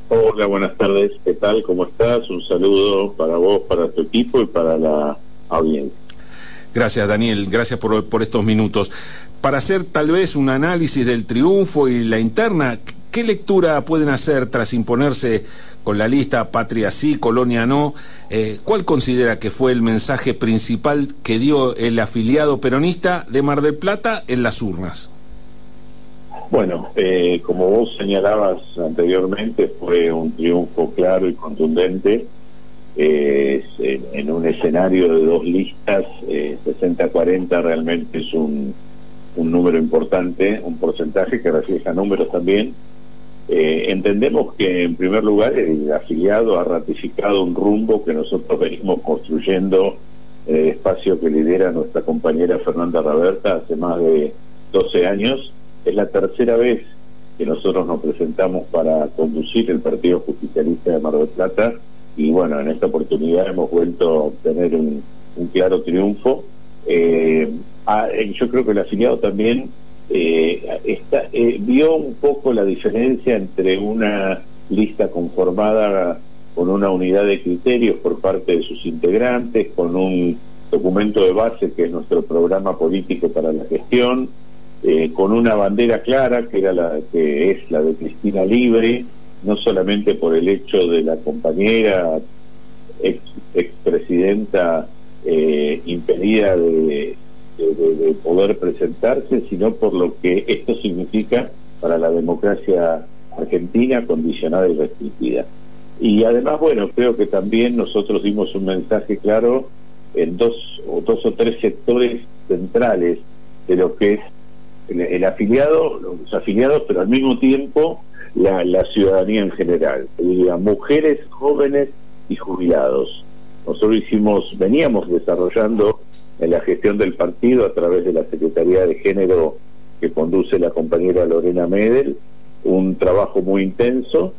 Hola, buenas tardes. ¿Qué tal? ¿Cómo estás? Un saludo para vos, para tu equipo y para la audiencia. Gracias, Daniel. Gracias por estos minutos. Para hacer tal vez un análisis del triunfo y la interna, ¿qué lectura pueden hacer tras imponerse con la lista Patria sí, Colonia no? ¿Cuál considera que fue el mensaje principal que dio el afiliado peronista de Mar del Plata en las urnas? Bueno, como vos señalabas anteriormente, fue un triunfo claro y contundente en un escenario de dos listas. 60-40 realmente es un número importante, un porcentaje que refleja números también. Entendemos que en primer lugar el afiliado ha ratificado un rumbo que nosotros venimos construyendo en el espacio que lidera nuestra compañera Fernanda Raberta hace más de 12 años. Es la tercera vez que nosotros nos presentamos para conducir el Partido Justicialista de Mar del Plata y bueno, en esta oportunidad hemos vuelto a obtener un claro triunfo. Yo creo que el afiliado también vio un poco la diferencia entre una lista conformada con una unidad de criterios por parte de sus integrantes, con un documento de base que es nuestro programa político para la gestión, con una bandera clara que es la de Cristina Libre, no solamente por el hecho de la compañera expresidenta impedida de poder presentarse, sino por lo que esto significa para la democracia argentina condicionada y restringida. Y además, bueno, creo que también nosotros dimos un mensaje claro en dos o tres sectores centrales de lo que es el afiliado, los afiliados, pero al mismo tiempo la ciudadanía en general, mujeres, jóvenes y jubilados. Nosotros veníamos desarrollando en la gestión del partido a través de la Secretaría de Género que conduce la compañera Lorena Medel, un trabajo muy intenso.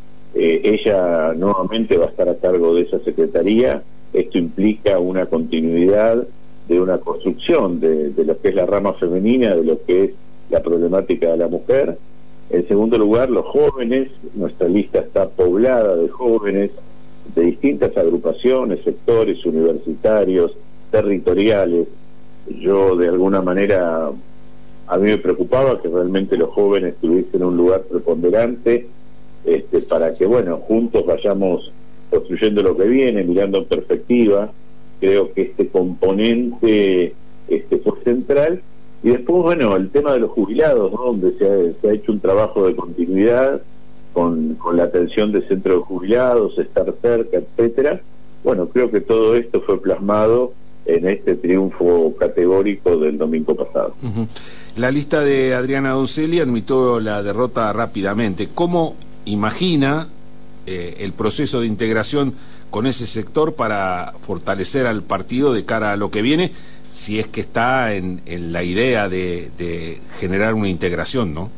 Ella nuevamente va a estar a cargo de esa secretaría. Esto implica una continuidad de una construcción de lo que es la rama femenina, de lo que es la problemática de la mujer. En segundo lugar, los jóvenes. Nuestra lista está poblada de jóvenes de distintas agrupaciones, sectores universitarios, territoriales. Yo de alguna manera, a mí me preocupaba que realmente los jóvenes tuviesen un lugar preponderante, para que, bueno, juntos vayamos construyendo lo que viene, mirando en perspectiva. Creo que este componente fue central. Y después, bueno, el tema de los jubilados, ¿no? Donde se ha hecho un trabajo de continuidad con la atención de centros de jubilados, estar cerca, etcétera. Bueno, creo que todo esto fue plasmado en este triunfo categórico del domingo pasado. La lista de Adriana Donzelli admitió la derrota rápidamente. ¿Cómo imagina el proceso de integración con ese sector para fortalecer al partido de cara a lo que viene, si es que está en la idea de generar una integración, ¿no?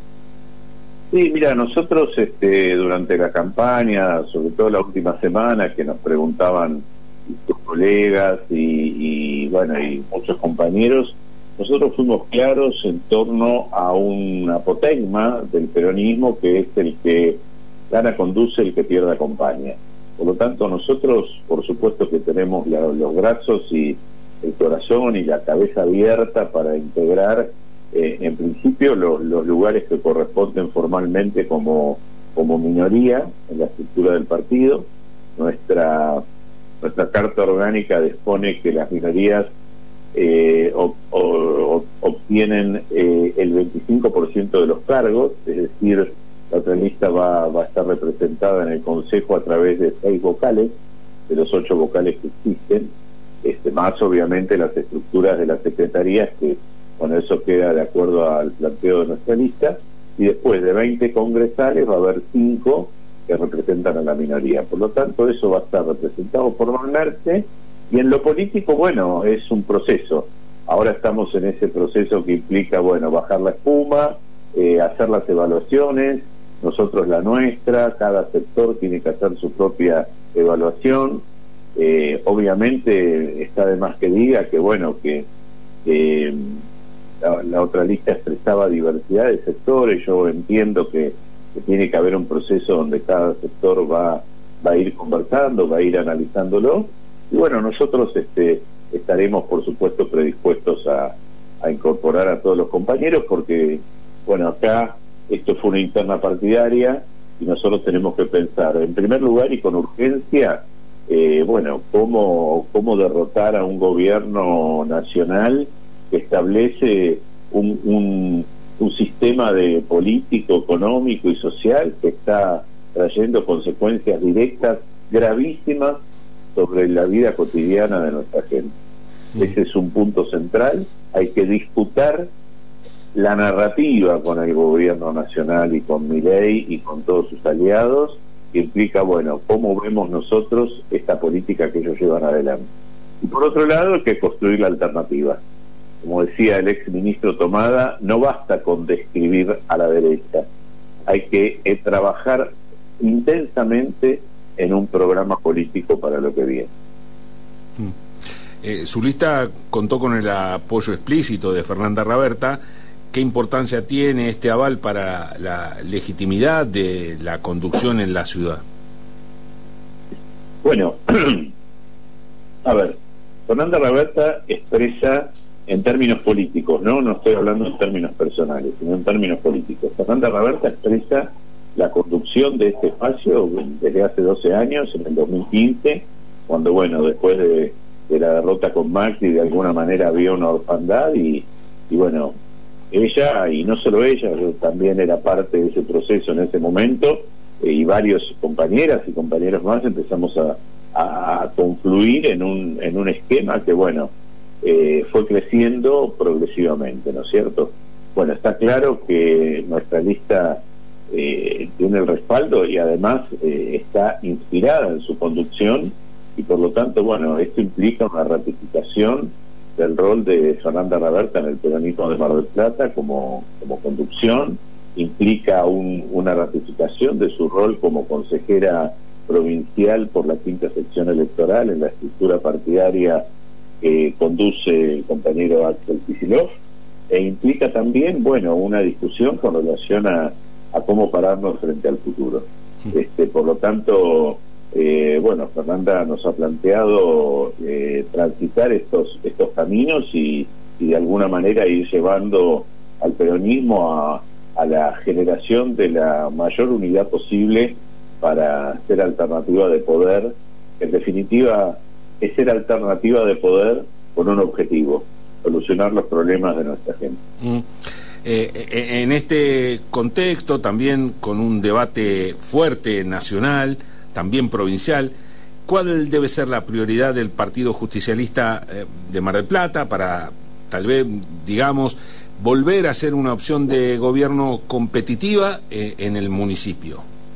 Sí, mira, nosotros durante la campaña, sobre todo la última semana, que nos preguntaban tus colegas y muchos compañeros, nosotros fuimos claros en torno a un apotegma del peronismo, que es el que gana conduce, el que pierde acompaña. Por lo tanto, nosotros, por supuesto que tenemos los brazos y el corazón y la cabeza abierta para integrar, en principio, los lugares que corresponden formalmente como minoría en la estructura del partido. Nuestra carta orgánica dispone que las minorías obtienen el 25% de los cargos, es decir, la otra lista va a estar representada en el Consejo a través de 6 vocales, de los 8 vocales que existen, más obviamente las estructuras de las secretarías, que bueno, eso queda de acuerdo al planteo de nuestra lista, y después de 20 congresales va a haber 5 que representan a la minoría. Por lo tanto, eso va a estar representado formalmente, y en lo político, bueno, es un proceso. Ahora estamos en ese proceso que implica, bueno, bajar la espuma, hacer las evaluaciones, nosotros la nuestra, cada sector tiene que hacer su propia evaluación. Obviamente está de más que diga que, bueno, que la otra lista expresaba diversidad de sectores. Yo entiendo que que tiene que haber un proceso donde cada sector va a ir conversando, va a ir analizándolo, y bueno, nosotros estaremos por supuesto predispuestos a incorporar a todos los compañeros, porque bueno, acá esto fue una interna partidaria y nosotros tenemos que pensar en primer lugar y con urgencia, bueno, cómo derrotar a un gobierno nacional que establece un sistema de político, económico y social que está trayendo consecuencias directas gravísimas sobre la vida cotidiana de nuestra gente. Ese es un punto central. Hay que disputar la narrativa con el gobierno nacional y con Milei y con todos sus aliados, que implica, bueno, cómo vemos nosotros esta política que ellos llevan adelante. Y por otro lado, hay que construir la alternativa. Como decía el ex ministro Tomada, no basta con describir a la derecha, hay que trabajar intensamente en un programa político para lo que viene. Su lista contó con el apoyo explícito de Fernanda Raberta. ¿Qué importancia tiene este aval para la legitimidad de la conducción en la ciudad? Bueno, a ver, Fernanda Raberta expresa en términos políticos, no estoy hablando en términos personales, sino en términos políticos. Fernanda Raberta expresa la conducción de este espacio desde hace 12 años, en el 2015, cuando, bueno, después de la derrota con Macri, de alguna manera había una orfandad y bueno, ella, y no solo ella, yo también era parte de ese proceso en ese momento, y varios compañeras y compañeros más empezamos a confluir en un esquema que, bueno, fue creciendo progresivamente, ¿no es cierto? Bueno, está claro que nuestra lista tiene el respaldo y además está inspirada en su conducción, y por lo tanto, bueno, esto implica una ratificación del rol de Fernanda Raberta en el peronismo de Mar del Plata como conducción, implica una ratificación de su rol como consejera provincial por la 5ª sección electoral en la estructura partidaria que conduce el compañero Axel Kicillof, e implica también, bueno, una discusión con relación a cómo pararnos frente al futuro. Por lo tanto, bueno, Fernanda nos ha planteado transitar estos caminos y de alguna manera ir llevando al peronismo a la generación de la mayor unidad posible para ser alternativa de poder. En definitiva, es ser alternativa de poder con un objetivo: solucionar los problemas de nuestra gente. En este contexto, también con un debate fuerte nacional, también provincial, ¿cuál debe ser la prioridad del Partido Justicialista de Mar del Plata para, tal vez, digamos, volver a ser una opción de gobierno competitiva en el municipio?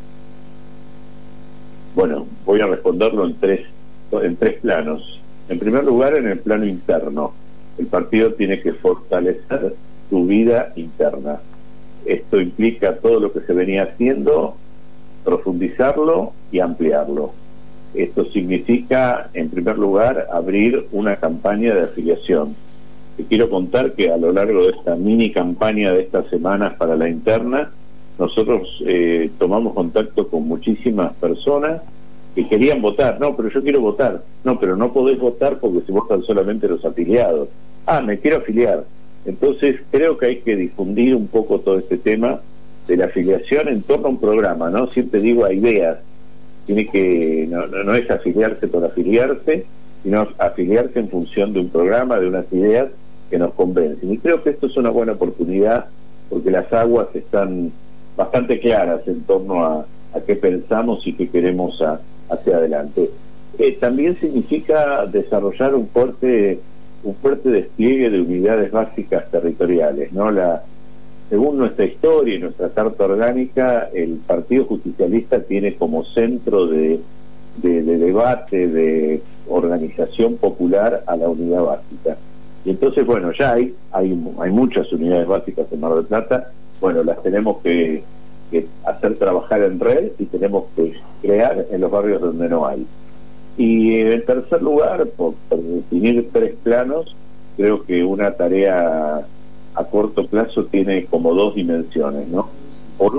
Bueno, voy a responderlo en tres planos. En primer lugar, en el plano interno, el partido tiene que fortalecer su vida interna. Esto implica todo lo que se venía haciendo, profundizarlo y ampliarlo. Esto significa, en primer lugar, abrir una campaña de afiliación. Te quiero contar que a lo largo de esta mini campaña de estas semanas para la interna, nosotros tomamos contacto con muchísimas personas que querían votar. No, pero yo quiero votar. No, pero no podés votar porque se votan solamente los afiliados. Ah, me quiero afiliar. Entonces creo que hay que difundir un poco todo este tema de la afiliación en torno a un programa, ¿no? Siempre digo, a ideas. Tiene que, no es afiliarse por afiliarse, sino afiliarse en función de un programa, de unas ideas que nos convencen. Y creo que esto es una buena oportunidad, porque las aguas están bastante claras en torno a qué pensamos y qué queremos hacia adelante. También significa desarrollar un fuerte despliegue de unidades básicas territoriales, ¿no? Según nuestra historia y nuestra carta orgánica, el Partido Justicialista tiene como centro de debate, de organización popular, a la unidad básica. Y entonces, bueno, ya hay muchas unidades básicas en Mar del Plata. Bueno, las tenemos que hacer trabajar en red y tenemos que crear en los barrios donde no hay. Y en tercer lugar, por definir 3 planos, creo que una tarea a corto plazo tiene como 2 dimensiones, ¿no? Por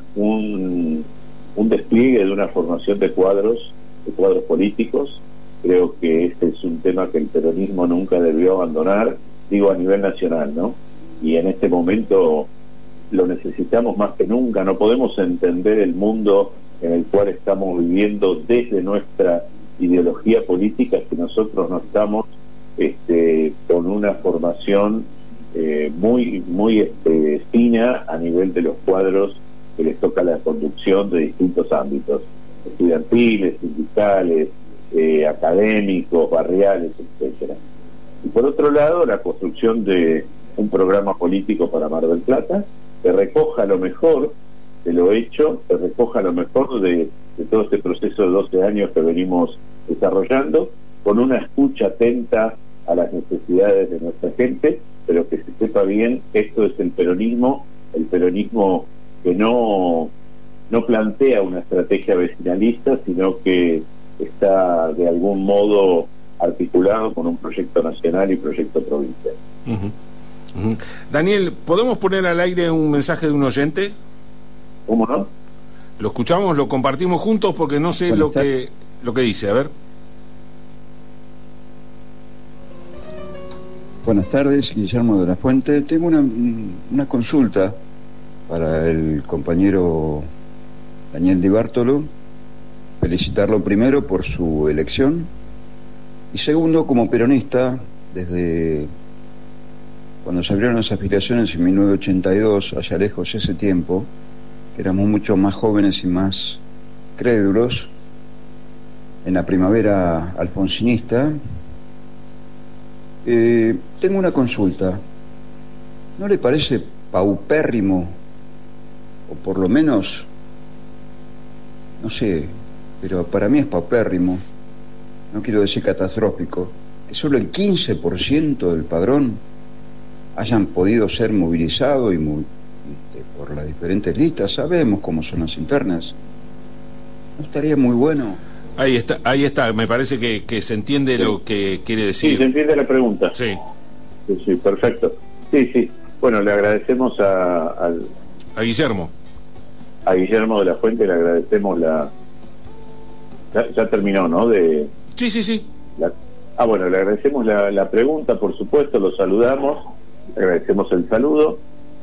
un despliegue de una formación de cuadros políticos. Creo que este es un tema que el peronismo nunca debió abandonar, digo a nivel nacional, ¿no? Y en este momento lo necesitamos más que nunca. No podemos entender el mundo en el cual estamos viviendo desde nuestra ideología política si nosotros no estamos con una formación muy fina a nivel de los cuadros que les toca la conducción de distintos ámbitos, estudiantiles, sindicales, académicos, barriales, etcétera. Y por otro lado, la construcción de un programa político para Mar del Plata que recoja lo mejor de lo hecho, que recoja lo mejor de todo este proceso de 12 años que venimos desarrollando, con una escucha atenta a las necesidades de nuestra gente, pero que se sepa bien, esto es el peronismo que no plantea una estrategia vecinalista, sino que está de algún modo articulado con un proyecto nacional y proyecto provincial. Daniel, ¿podemos poner al aire un mensaje de un oyente? ¿Cómo no? Lo escuchamos, lo compartimos juntos porque no sé lo que dice, a ver. Buenas tardes, Guillermo de la Fuente. Tengo una consulta para el compañero Daniel Di Bartolo. Felicitarlo primero por su elección y segundo, como peronista, desde cuando se abrieron las afiliaciones en 1982, allá lejos ese tiempo, que éramos mucho más jóvenes y más crédulos, en la primavera alfonsinista. Tengo una consulta. ¿No le parece paupérrimo, o por lo menos, no sé, pero para mí es paupérrimo, no quiero decir catastrófico, que solo el 15% del padrón hayan podido ser movilizados por las diferentes listas? Sabemos cómo son las internas. ¿No estaría muy bueno? Ahí está, me parece que se entiende lo que quiere decir. Sí, se entiende la pregunta. Sí, perfecto. Sí. Bueno, le agradecemos a Guillermo. A Guillermo de la Fuente le agradecemos ya terminó, ¿no? Sí. Bueno, le agradecemos la pregunta, por supuesto, lo saludamos, le agradecemos el saludo.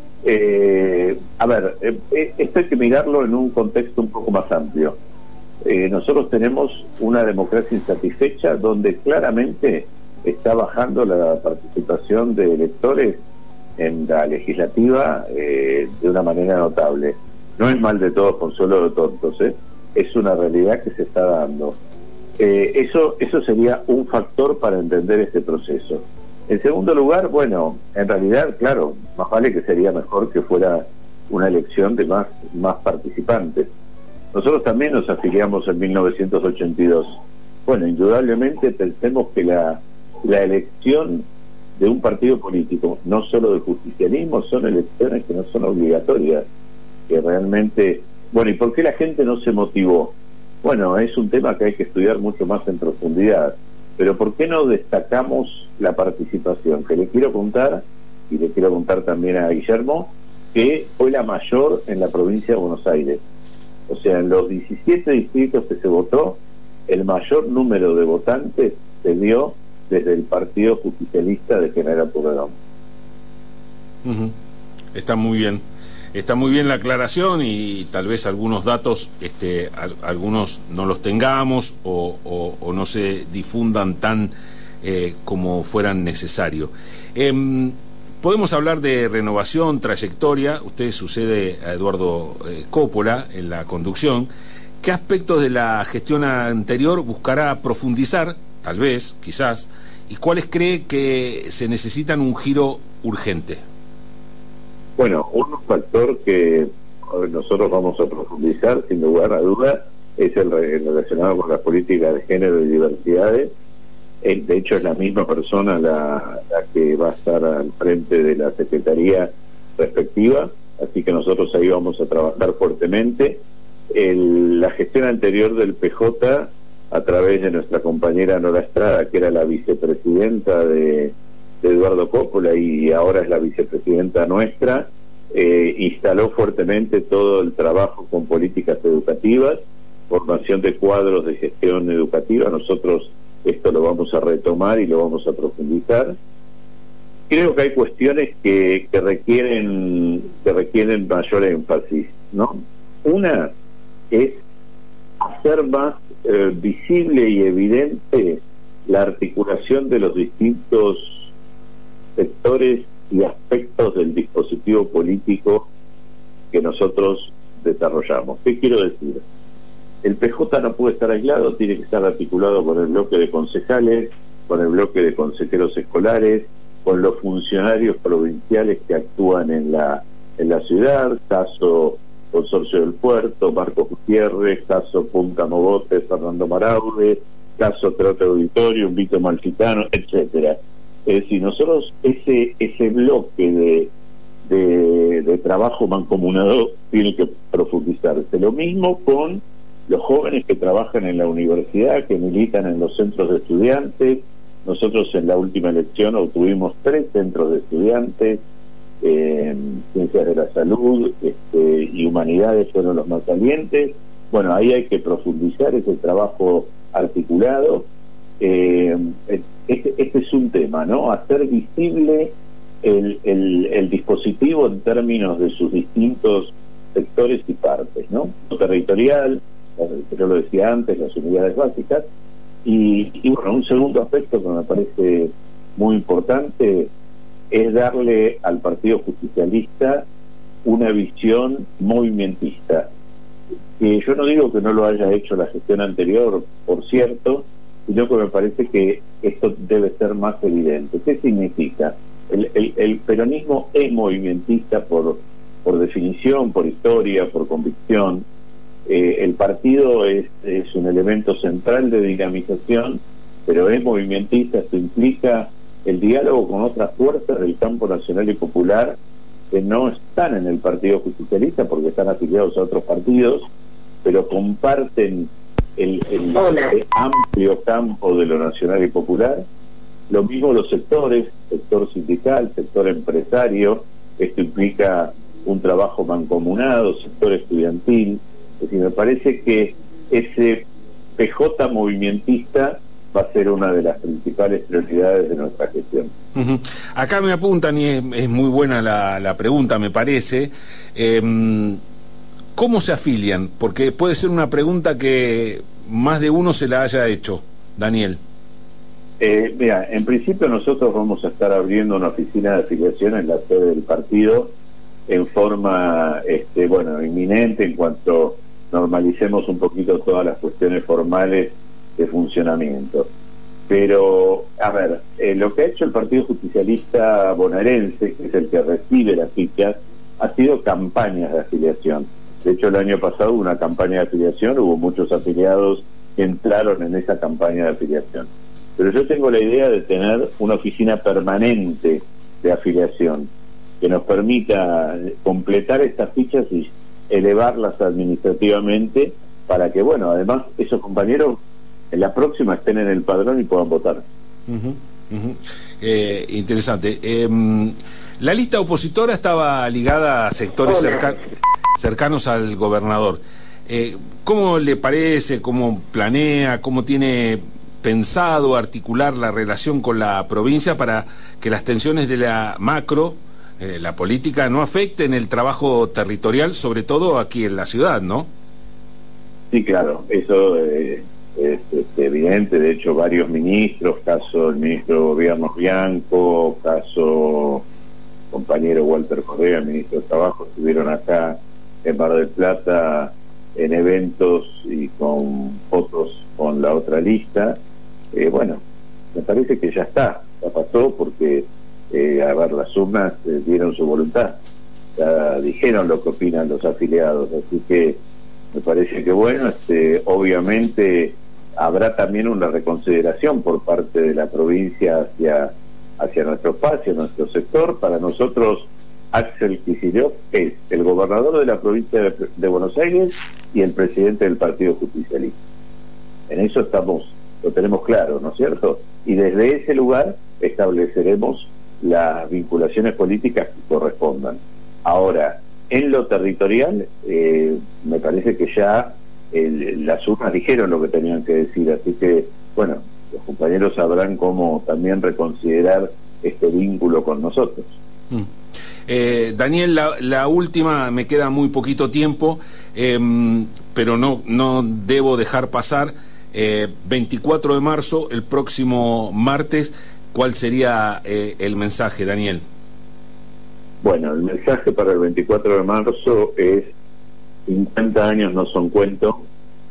Esto hay que mirarlo en un contexto un poco más amplio. Nosotros tenemos una democracia insatisfecha donde claramente está bajando la participación de electores en la legislativa de una manera notable. No es mal de todos, consuelo de tontos, es una realidad que se está dando. Eso sería un factor para entender este proceso. En segundo lugar, bueno, en realidad, claro, más vale que sería mejor que fuera una elección de más participantes. Nosotros también nos afiliamos en 1982. Bueno, indudablemente pensemos que la elección de un partido político, no solo del justicialismo, son elecciones que no son obligatorias, que realmente... Bueno, ¿y por qué la gente no se motivó? Bueno, es un tema que hay que estudiar mucho más en profundidad, pero ¿por qué no destacamos la participación? Que le quiero contar, y le quiero contar también a Guillermo, que fue la mayor en la provincia de Buenos Aires. O sea, en los 17 distritos que se votó, el mayor número de votantes se dio desde el Partido Justicialista de General Pueyrredón. Está muy bien. Está muy bien la aclaración y tal vez algunos datos, algunos no los tengamos o no se difundan tan como fueran necesarios. Podemos hablar de renovación, trayectoria. Usted sucede a Eduardo Coppola en la conducción. ¿Qué aspectos de la gestión anterior buscará profundizar, tal vez, quizás, y cuáles cree que se necesitan un giro urgente? Bueno, un factor que nosotros vamos a profundizar, sin lugar a duda, es el relacionado con las políticas de género y diversidades. De hecho, es la misma persona la que va a estar al frente de la secretaría respectiva, así que nosotros ahí vamos a trabajar fuertemente. La gestión anterior del PJ, a través de nuestra compañera Nora Estrada, que era la vicepresidenta de Eduardo Coppola y ahora es la vicepresidenta nuestra, instaló fuertemente todo el trabajo con políticas educativas, formación de cuadros de gestión educativa. Nosotros esto lo vamos a retomar y lo vamos a profundizar. Creo que hay cuestiones que requieren mayor énfasis, ¿no? Una es hacer más visible y evidente la articulación de los distintos sectores y aspectos del dispositivo político que nosotros desarrollamos. ¿Qué quiero decir? El PJ no puede estar aislado, tiene que estar articulado con el bloque de concejales, con el bloque de consejeros escolares, con los funcionarios provinciales que actúan en la ciudad, caso Consorcio del Puerto, Marcos Gutiérrez, caso Punta Mogotes, Fernando Maraude, caso Trote Auditorium, Vito Malfitano, etcétera. Es decir, nosotros ese bloque de trabajo mancomunado tiene que profundizarse. Lo mismo con los jóvenes que trabajan en la universidad, que militan en los centros de estudiantes. Nosotros en la última elección obtuvimos 3 centros de estudiantes, Ciencias de la Salud y Humanidades fueron los más salientes. Bueno, ahí hay que profundizar ese trabajo articulado. Este es un tema, ¿no? Hacer visible el dispositivo en términos de sus distintos sectores y partes, ¿no? Lo territorial, yo lo decía antes, las unidades básicas, y bueno, un segundo aspecto que me parece muy importante es darle al Partido Justicialista una visión movimentista. Yo no digo que no lo haya hecho la gestión anterior, por cierto, sino que me parece que esto debe ser más evidente. ¿Qué significa? El peronismo es movimentista por definición, por historia, por convicción. El partido es un elemento central de dinamización, pero es movimentista. Esto implica el diálogo con otras fuerzas del campo nacional y popular que no están en el Partido Justicialista porque están afiliados a otros partidos, pero comparten el amplio campo de lo nacional y popular. Lo mismo los sectores, sector sindical, sector empresario. Esto implica un trabajo mancomunado, sector estudiantil. Es decir, me parece que ese PJ movimentista va a ser una de las principales prioridades de nuestra gestión. Acá me apuntan, y es muy buena la pregunta, me parece. ¿Cómo se afilian? Porque puede ser una pregunta que más de uno se la haya hecho, Daniel. Mira, en principio nosotros vamos a estar abriendo una oficina de afiliación en la sede del partido en forma, inminente, en cuanto normalicemos un poquito todas las cuestiones formales de funcionamiento. Pero, a ver, lo que ha hecho el Partido Justicialista bonaerense, que es el que recibe las fichas, ha sido campañas de afiliación. De hecho, el año pasado hubo una campaña de afiliación, hubo muchos afiliados que entraron en esa campaña de afiliación. Pero yo tengo la idea de tener una oficina permanente de afiliación que nos permita completar estas fichas y elevarlas administrativamente para que, bueno, además esos compañeros en la próxima estén en el padrón y puedan votar. Interesante. La lista opositora estaba ligada a sectores cercanos al gobernador. ¿Cómo le parece, cómo planea, cómo tiene pensado articular la relación con la provincia para que las tensiones de la macro, la política, no afecten el trabajo territorial, sobre todo aquí en la ciudad, ¿no? Sí, claro, eso es evidente. De hecho, varios ministros, caso el ministro de Gobierno Bianco, caso compañero Walter Correa, ministro de Trabajo, estuvieron acá en Mar del Plata en eventos y con fotos con la otra lista. Bueno, me parece que ya pasó porque a ver, las urnas dieron su voluntad, ya dijeron lo que opinan los afiliados, así que me parece que bueno, obviamente habrá también una reconsideración por parte de la provincia hacia nuestro espacio, nuestro sector. Para nosotros, Axel Kicillof es el gobernador de la provincia de Buenos Aires y el presidente del Partido Justicialista. En eso lo tenemos claro, ¿no es cierto? Y desde ese lugar estableceremos las vinculaciones políticas que correspondan. Ahora, en lo territorial, me parece que ya las urnas dijeron lo que tenían que decir, así que, bueno, los compañeros sabrán cómo también reconsiderar este vínculo con nosotros. Daniel, la última, me queda muy poquito tiempo, pero no debo dejar pasar. 24 de marzo, el próximo martes, ¿cuál sería el mensaje, Daniel? Bueno, el mensaje para el 24 de marzo es: 50 años no son cuento,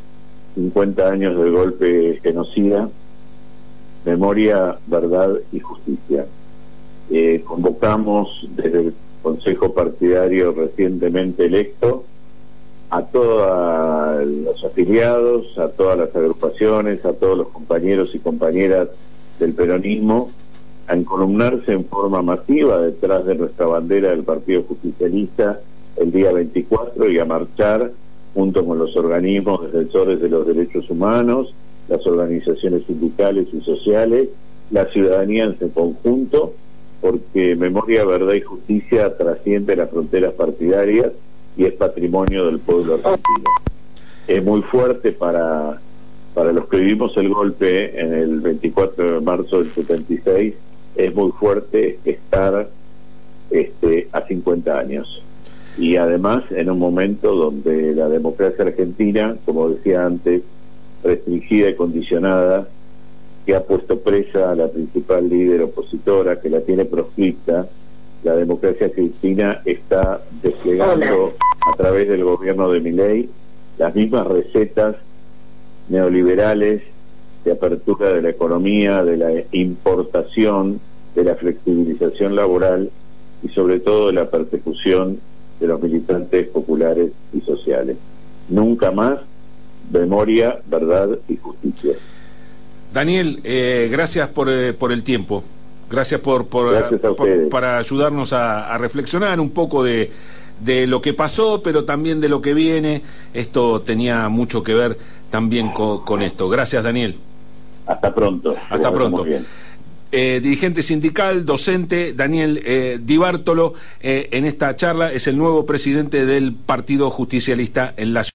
50 años del golpe genocida, memoria, verdad y justicia. Convocamos desde el Consejo Partidario recientemente electo a todos los afiliados, a todas las agrupaciones, a todos los compañeros y compañeras del peronismo a encolumnarse en forma masiva detrás de nuestra bandera del Partido Justicialista el día 24 y a marchar junto con los organismos defensores de los derechos humanos, las organizaciones sindicales y sociales, la ciudadanía en su conjunto, porque memoria, verdad y justicia trasciende las fronteras partidarias y es patrimonio del pueblo argentino. Es muy fuerte para los que vivimos el golpe en el 24 de marzo del 76, es muy fuerte estar a 50 años. Y además en un momento donde la democracia argentina, como decía antes, restringida y condicionada, que ha puesto presa a la principal líder opositora, que la tiene proscripta, la democracia argentina está desplegando a través del gobierno de Milei las mismas recetas neoliberales de apertura de la economía, de la importación, de la flexibilización laboral y sobre todo de la persecución de los militantes populares y sociales. Nunca más memoria, verdad y justicia. Daniel, gracias por el tiempo. Gracias para ayudarnos a reflexionar un poco de lo que pasó, pero también de lo que viene. Esto tenía mucho que ver también con esto. Gracias, Daniel. Hasta pronto. Hasta pronto. Dirigente sindical, docente, Daniel Di Bartolo, en esta charla, es el nuevo presidente del Partido Justicialista en la ciudad.